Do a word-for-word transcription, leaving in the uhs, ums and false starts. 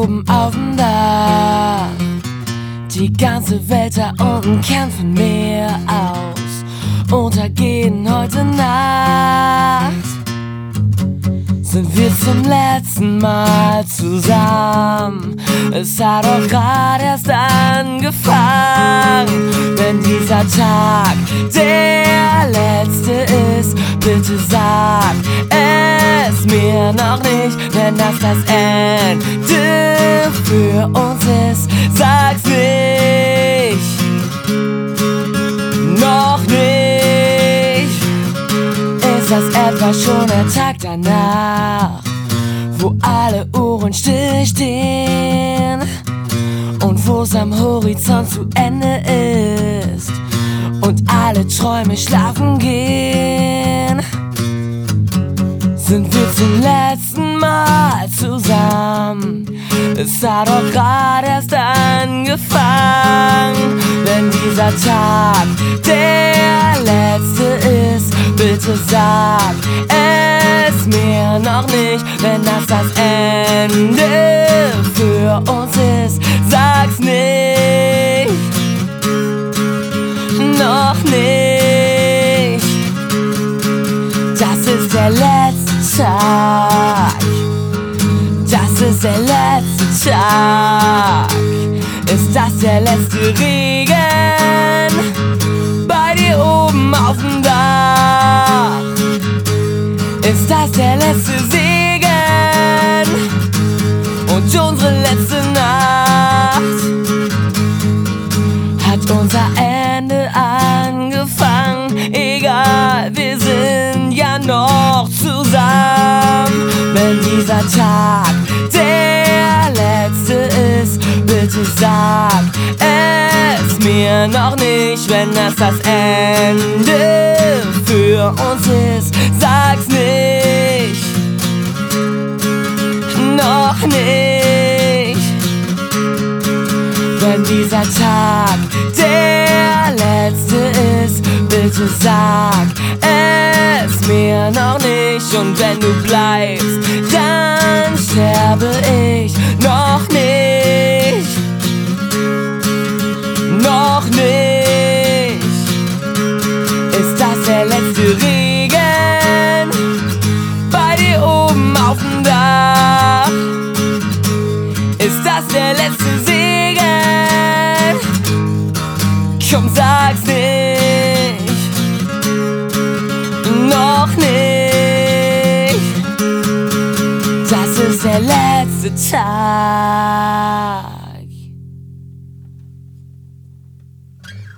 oben auf dem Dach. Die ganze Welt da unten kennt von mir aus. Untergehen heute Nacht. Sind wir zum letzten Mal zusammen. Es hat doch gerade erst angefangen. Wenn dieser Tag der letzte ist, bitte sag es mir noch nicht. Wenn das das Ende für uns ist, sag's nicht. Noch nicht. Ist das etwa schon der Tag danach, wo alle Uhren stillstehen und wo's am Horizont zu Ende ist und alle Träume schlafen gehen? Sind wir zum letzten Mal zusammen? Es hat doch gerade erst angefangen. Wenn dieser Tag der letzte ist, bitte sag es mir noch nicht. Wenn das das Ende für uns ist, sag's nicht. Noch nicht. Das ist der letzte Tag. Das ist der letzte Tag. Ist das der letzte Regen bei dir oben auf dem Dach? Ist das der letzte Segen und unsere letzte Nacht? Hat unser Ende angefangen? Egal, wir sind ja noch zusammen. Wenn dieser Tag der letzte ist, bitte sag es mir noch nicht. Wenn das das Ende für uns ist, sag's nicht. Noch nicht. Wenn dieser Tag der letzte ist, bitte sag es mir noch nicht. Und wenn du bleibst, dann sterbe ich noch nicht. Noch nicht. Ist das der letzte Regen bei dir oben auf dem Dach? Ist das der letzte Segen? Komm, sag's nicht. Noch nicht. Das ist der letzte Tag.